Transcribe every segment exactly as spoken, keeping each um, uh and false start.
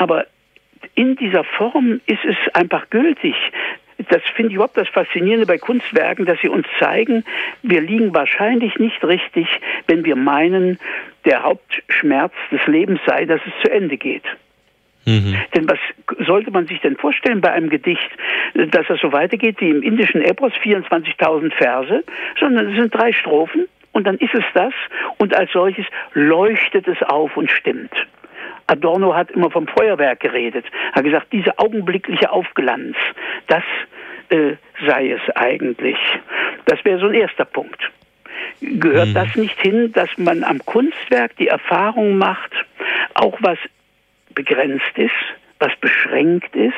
aber in dieser Form ist es einfach gültig. Das finde ich überhaupt das Faszinierende bei Kunstwerken, dass sie uns zeigen, wir liegen wahrscheinlich nicht richtig, wenn wir meinen, der Hauptschmerz des Lebens sei, dass es zu Ende geht. Mhm. Denn was sollte man sich denn vorstellen bei einem Gedicht, dass das so weitergeht wie im indischen Epos, vierundzwanzigtausend Verse, sondern es sind drei Strophen und dann ist es das und als solches leuchtet es auf und stimmt. Adorno hat immer vom Feuerwerk geredet, hat gesagt, diese augenblickliche Aufglanz, das äh, sei es eigentlich. Das wäre so ein erster Punkt. Gehört mhm. das nicht hin, dass man am Kunstwerk die Erfahrung macht, auch was begrenzt ist, was beschränkt ist,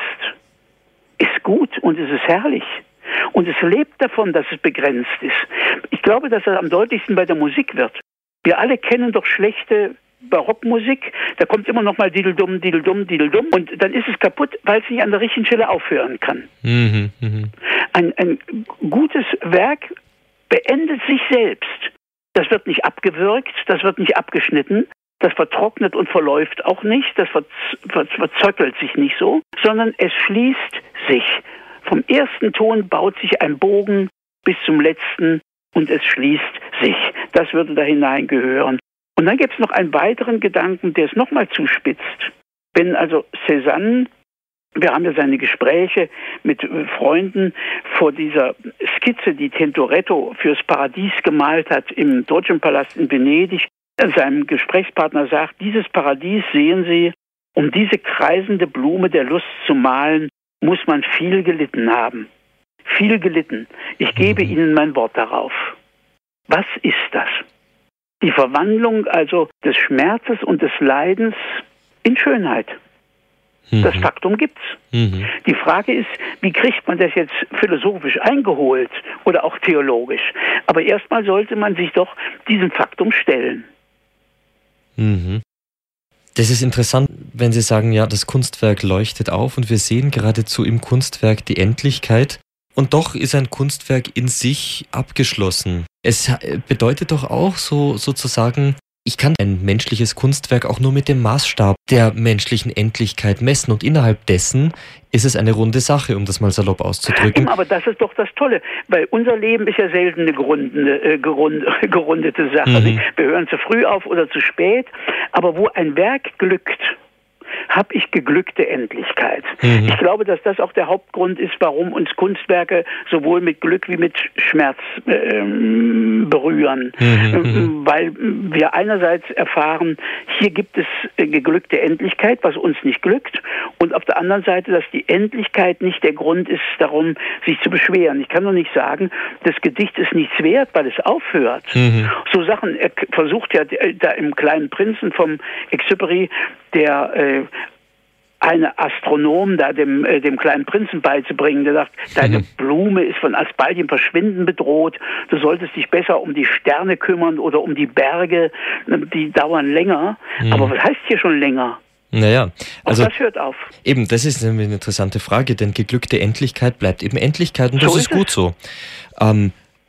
ist gut und es ist herrlich. Und es lebt davon, dass es begrenzt ist. Ich glaube, dass das am deutlichsten bei der Musik wird. Wir alle kennen doch schlechte Barockmusik, da kommt immer noch mal Dideldum, Dideldum, Dideldum und dann ist es kaputt, weil es nicht an der richtigen Stelle aufhören kann. Mhm, mh. ein, ein gutes Werk beendet sich selbst. Das wird nicht abgewürgt, das wird nicht abgeschnitten, das vertrocknet und verläuft auch nicht, das ver, ver, verzöckelt sich nicht so, sondern es schließt sich. Vom ersten Ton baut sich ein Bogen bis zum letzten und es schließt sich. Das würde da hineingehören. Und dann gibt es noch einen weiteren Gedanken, der es nochmal zuspitzt. Wenn also Cézanne, wir haben ja seine Gespräche mit Freunden vor dieser Skizze, die Tintoretto fürs Paradies gemalt hat im Deutschen Palast in Venedig, seinem Gesprächspartner sagt, dieses Paradies sehen Sie, um diese kreisende Blume der Lust zu malen, muss man viel gelitten haben. Viel gelitten. Ich gebe Ihnen mein Wort darauf. Was ist das? Die Verwandlung also des Schmerzes und des Leidens in Schönheit. Mhm. Das Faktum gibt's. Mhm. Die Frage ist, wie kriegt man das jetzt philosophisch eingeholt oder auch theologisch? Aber erstmal sollte man sich doch diesem Faktum stellen. Mhm. Das ist interessant, wenn Sie sagen, ja, das Kunstwerk leuchtet auf und wir sehen geradezu im Kunstwerk die Endlichkeit. Und doch ist ein Kunstwerk in sich abgeschlossen. Es bedeutet doch auch so sozusagen, ich kann ein menschliches Kunstwerk auch nur mit dem Maßstab der menschlichen Endlichkeit messen. Und innerhalb dessen ist es eine runde Sache, um das mal salopp auszudrücken. Aber das ist doch das Tolle, weil unser Leben ist ja selten eine gerundete, äh, gerund, gerundete Sache. Mhm. Wir hören zu früh auf oder zu spät. Aber wo ein Werk glückt, habe ich geglückte Endlichkeit. Mhm. Ich glaube, dass das auch der Hauptgrund ist, warum uns Kunstwerke sowohl mit Glück wie mit Schmerz äh, berühren. Mhm. Weil wir einerseits erfahren, hier gibt es äh, geglückte Endlichkeit, was uns nicht glückt, und auf der anderen Seite, dass die Endlichkeit nicht der Grund ist, darum sich zu beschweren. Ich kann doch nicht sagen, das Gedicht ist nichts wert, weil es aufhört. Mhm. So Sachen, er versucht ja da im Kleinen Prinzen vom Exupéry, der äh, eine Astronom da dem, äh, dem kleinen Prinzen beizubringen, der sagt, deine mhm. Blume ist von alsbaldigem Verschwinden bedroht, du solltest dich besser um die Sterne kümmern oder um die Berge, die dauern länger. Mhm. Aber was heißt hier schon länger? Naja, also auch das hört auf. Eben, das ist eine interessante Frage, denn geglückte Endlichkeit bleibt eben Endlichkeit und das so ist, ist gut so. Ähm,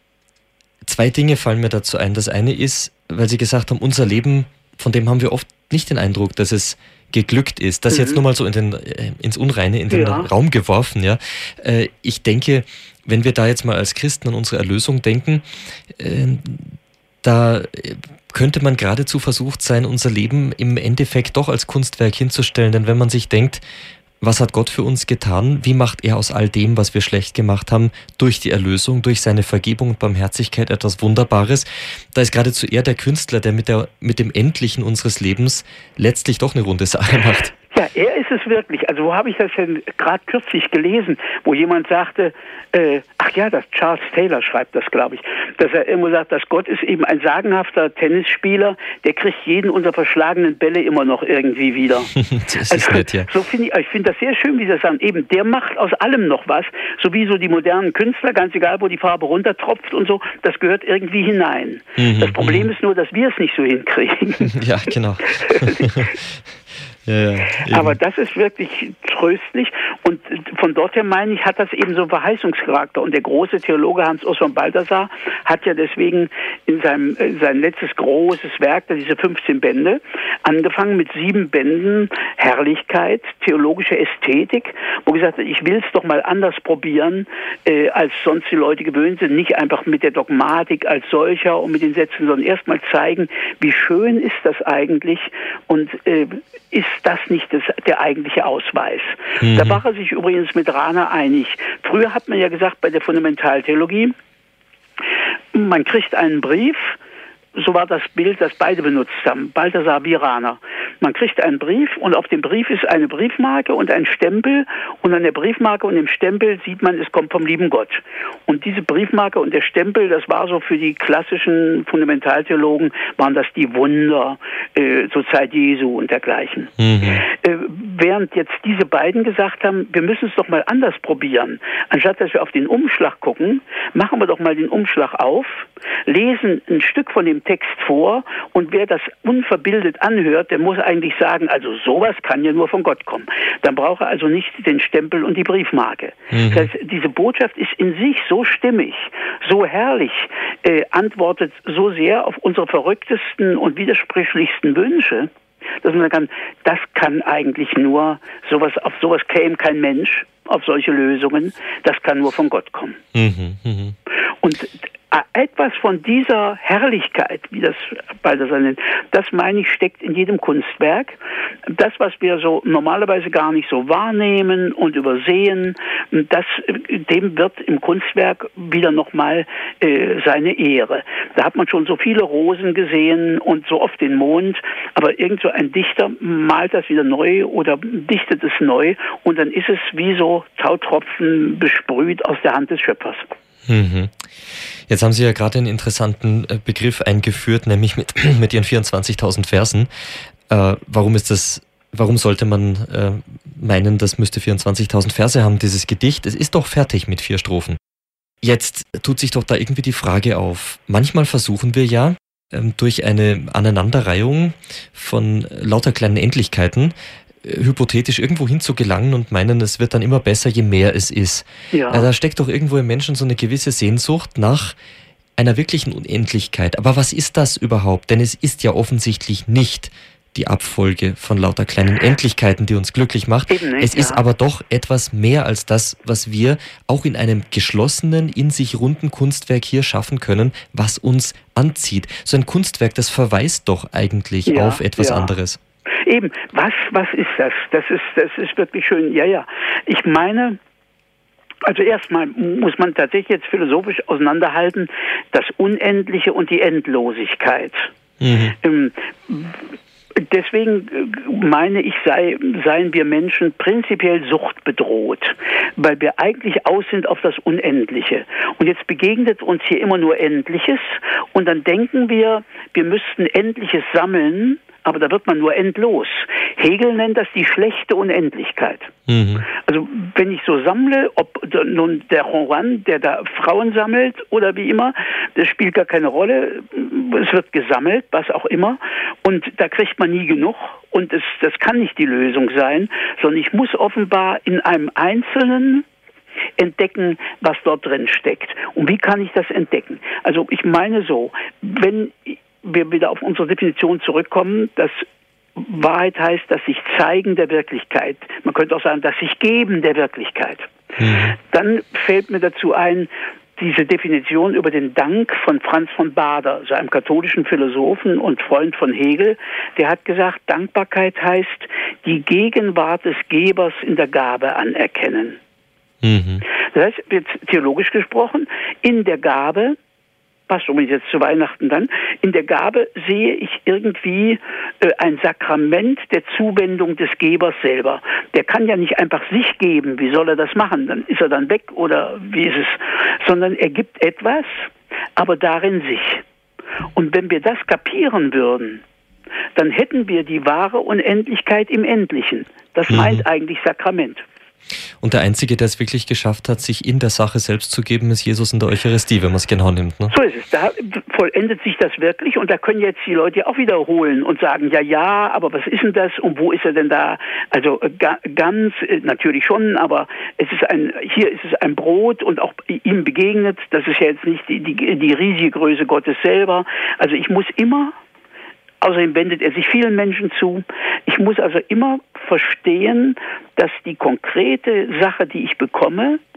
zwei Dinge fallen mir dazu ein. Das eine ist, weil Sie gesagt haben, unser Leben, von dem haben wir oft nicht den Eindruck, dass es geglückt ist. Das mhm. jetzt nur mal so in den, äh, ins Unreine, in den ja. Raum geworfen. Ja. Äh, ich denke, wenn wir da jetzt mal als Christen an unsere Erlösung denken, äh, da könnte man geradezu versucht sein, unser Leben im Endeffekt doch als Kunstwerk hinzustellen. Denn wenn man sich denkt, was hat Gott für uns getan? Wie macht er aus all dem, was wir schlecht gemacht haben, durch die Erlösung, durch seine Vergebung und Barmherzigkeit etwas Wunderbares? Da ist geradezu er der Künstler, der mit, der mit dem Endlichen unseres Lebens letztlich doch eine runde Sache macht. Ja, er ist es wirklich. Also wo habe ich das denn gerade kürzlich gelesen, wo jemand sagte, äh, ach ja, das Charles Taylor schreibt das, glaube ich, dass er irgendwo sagt, dass Gott ist eben ein sagenhafter Tennisspieler, der kriegt jeden unserer verschlagenen Bälle immer noch irgendwie wieder. Das ist also, nett, ja. So finde ich, ich finde das sehr schön, wie Sie das sagen. Eben, der macht aus allem noch was, so wie so die modernen Künstler, ganz egal, wo die Farbe runtertropft und so, das gehört irgendwie hinein. Mhm, das Problem ist nur, dass wir es nicht so hinkriegen. Ja, genau. Ja, ja, aber das ist wirklich tröstlich und von dort her meine ich, hat das eben so Verheißungscharakter und der große Theologe Hans-Urs von Balthasar hat ja deswegen in seinem sein letztes großes Werk, diese fünfzehn Bände, angefangen mit sieben Bänden Herrlichkeit, theologische Ästhetik, wo gesagt hat, ich will es doch mal anders probieren, äh, als sonst die Leute gewöhnt sind, nicht einfach mit der Dogmatik als solcher und mit den Sätzen, sondern erstmal zeigen, wie schön ist das eigentlich und äh, ist das nicht das, der eigentliche Ausweis. Mhm. Da war er sich übrigens mit Rahner einig. Früher hat man ja gesagt, bei der Fundamentaltheologie, man kriegt einen Brief, so war das Bild, das beide benutzt haben, Balthasar wie Rahner. Man kriegt einen Brief und auf dem Brief ist eine Briefmarke und ein Stempel und an der Briefmarke und dem Stempel sieht man, es kommt vom lieben Gott. Und diese Briefmarke und der Stempel, das war so für die klassischen Fundamentaltheologen, waren das die Wunder äh, zur Zeit Jesu und dergleichen. Mhm. Äh, während jetzt diese beiden gesagt haben, wir müssen es doch mal anders probieren. Anstatt dass wir auf den Umschlag gucken, machen wir doch mal den Umschlag auf, lesen ein Stück von dem Text vor und wer das unverbildet anhört, der muss eigentlich sagen, also sowas kann ja nur von Gott kommen. Dann braucht er also nicht den Stempel und die Briefmarke. Mhm. Das heißt, diese Botschaft ist in sich so stimmig, so herrlich, äh, antwortet so sehr auf unsere verrücktesten und widersprüchlichsten Wünsche, dass man sagen kann, das kann eigentlich nur, sowas, auf sowas käme kein Mensch, auf solche Lösungen, das kann nur von Gott kommen. Mhm, mh. Und etwas von dieser Herrlichkeit, wie das Balthasar nennt, das meine ich, steckt in jedem Kunstwerk. Das, was wir so normalerweise gar nicht so wahrnehmen und übersehen, das, dem wird im Kunstwerk wieder nochmal äh, seine Ehre. Da hat man schon so viele Rosen gesehen und so oft den Mond, aber irgend so ein Dichter malt das wieder neu oder dichtet es neu und dann ist es wie so Tautropfen besprüht aus der Hand des Schöpfers. Mhm. Jetzt haben Sie ja gerade einen interessanten Begriff eingeführt, nämlich mit, mit Ihren vierundzwanzigtausend Versen. Äh, warum ist das, warum sollte man äh, meinen, das müsste vierundzwanzigtausend Verse haben, dieses Gedicht? Es ist doch fertig mit vier Strophen. Jetzt tut sich doch da irgendwie die Frage auf. Manchmal versuchen wir ja, ähm, durch eine Aneinanderreihung von lauter kleinen Endlichkeiten hypothetisch irgendwo hin zu gelangen und meinen, es wird dann immer besser, je mehr es ist. Ja. Da steckt doch irgendwo im Menschen so eine gewisse Sehnsucht nach einer wirklichen Unendlichkeit. Aber was ist das überhaupt? Denn es ist ja offensichtlich nicht die Abfolge von lauter kleinen Endlichkeiten, die uns glücklich macht. Nicht, es ist ja. aber doch etwas mehr als das, was wir auch in einem geschlossenen, in sich runden Kunstwerk hier schaffen können, was uns anzieht. So ein Kunstwerk, das verweist doch eigentlich ja, auf etwas ja. anderes. Eben, was, was ist das? Das ist, das ist wirklich schön. Ja, ja. Ich meine, also erstmal muss man tatsächlich jetzt philosophisch auseinanderhalten, das Unendliche und die Endlosigkeit. Mhm. Ähm, Deswegen meine ich, sei, seien wir Menschen prinzipiell suchtbedroht, weil wir eigentlich aus sind auf das Unendliche. Und jetzt begegnet uns hier immer nur Endliches und dann denken wir, wir müssten Endliches sammeln, aber da wird man nur endlos. Hegel nennt das die schlechte Unendlichkeit. Mhm. Also wenn ich so sammle, ob nun der Juan, der da Frauen sammelt oder wie immer, das spielt gar keine Rolle. Es wird gesammelt, was auch immer. Und da kriegt man nie genug. Und es, das kann nicht die Lösung sein, sondern ich muss offenbar in einem Einzelnen entdecken, was dort drin steckt. Und wie kann ich das entdecken? Also ich meine so, wenn wir wieder auf unsere Definition zurückkommen, dass Wahrheit heißt, das sich zeigen der Wirklichkeit. Man könnte auch sagen, das sich geben der Wirklichkeit. Mhm. Dann fällt mir dazu ein, diese Definition über den Dank von Franz von Baader, also einem katholischen Philosophen und Freund von Hegel, der hat gesagt, Dankbarkeit heißt, die Gegenwart des Gebers in der Gabe anerkennen. Mhm. Das heißt, jetzt theologisch gesprochen, in der Gabe, passt übrigens jetzt zu Weihnachten dann, in der Gabe sehe ich irgendwie äh, ein Sakrament der Zuwendung des Gebers selber. Der kann ja nicht einfach sich geben, wie soll er das machen? Dann ist er dann weg oder wie ist es? Sondern er gibt etwas, aber darin sich. Und wenn wir das kapieren würden, dann hätten wir die wahre Unendlichkeit im Endlichen. Das meint mhm. eigentlich Sakrament. Und der Einzige, der es wirklich geschafft hat, sich in der Sache selbst zu geben, ist Jesus in der Eucharistie, wenn man es genau nimmt. Ne? So ist es. Da vollendet sich das wirklich und da können jetzt die Leute auch wiederholen und sagen, ja, ja, aber was ist denn das und wo ist er denn da? Also ga, ganz, natürlich schon, aber es ist ein, hier ist es ein Brot und auch ihm begegnet. Das ist ja jetzt nicht die, die, die riesige Größe Gottes selber. Also ich muss immer, außerdem wendet er sich vielen Menschen zu, ich muss also immer verstehen, dass die konkrete Sache, die ich bekomme,